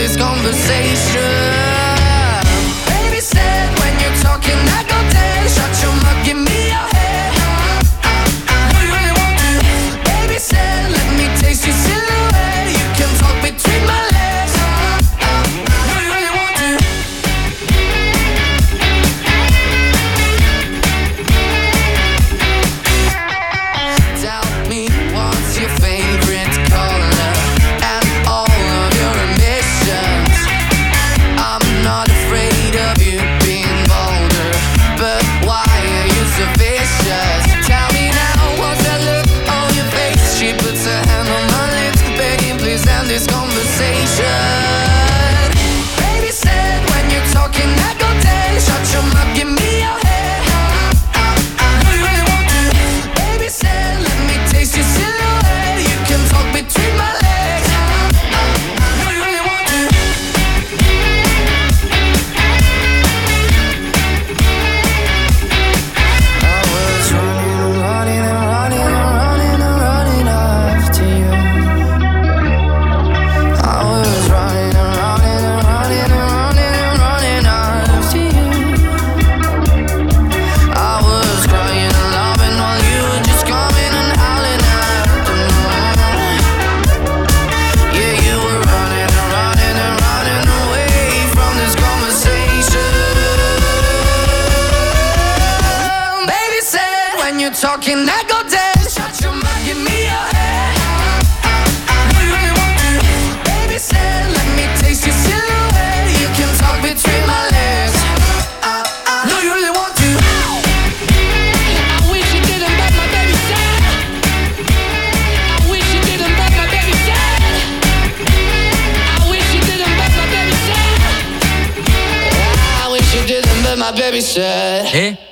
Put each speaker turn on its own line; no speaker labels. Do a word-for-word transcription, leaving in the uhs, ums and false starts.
this conversation. Baby said when you're talking I go dead. Shut your mouth, give me your head. Do you really want to? Baby said let me taste your silhouette. You can talk between my legs. Do you really want to? Tell me what's your favorite color and all of your ambitions. I'm not afraid of you being vulgar, but why are you so vicious? Tell me now, what's that look on your face? She puts her hand on my lips, begging please end this conversation. Baby said when you're talking I go dead. Shut your mouth, give me your head. Do you really want to? Baby said let me taste your silhouette. You can talk between my legs. Do you really want to? I was running and running and running and running and running after you. I was running and running and running and running and running after you. I was crying and loving while you were just coming and howling after me. Yeah, you were running and running and running away from this conversation. Baby said when you're talking I go dead. Shut your mouth, give me your head. Do you really want to? Baby said let me taste your silhouette. You can talk between my legs. Do you really want to? I wish you didn't, but my baby said. I wish you didn't, but my baby said. I wish you didn't, but my baby said. I wish you didn't, but my baby said.
E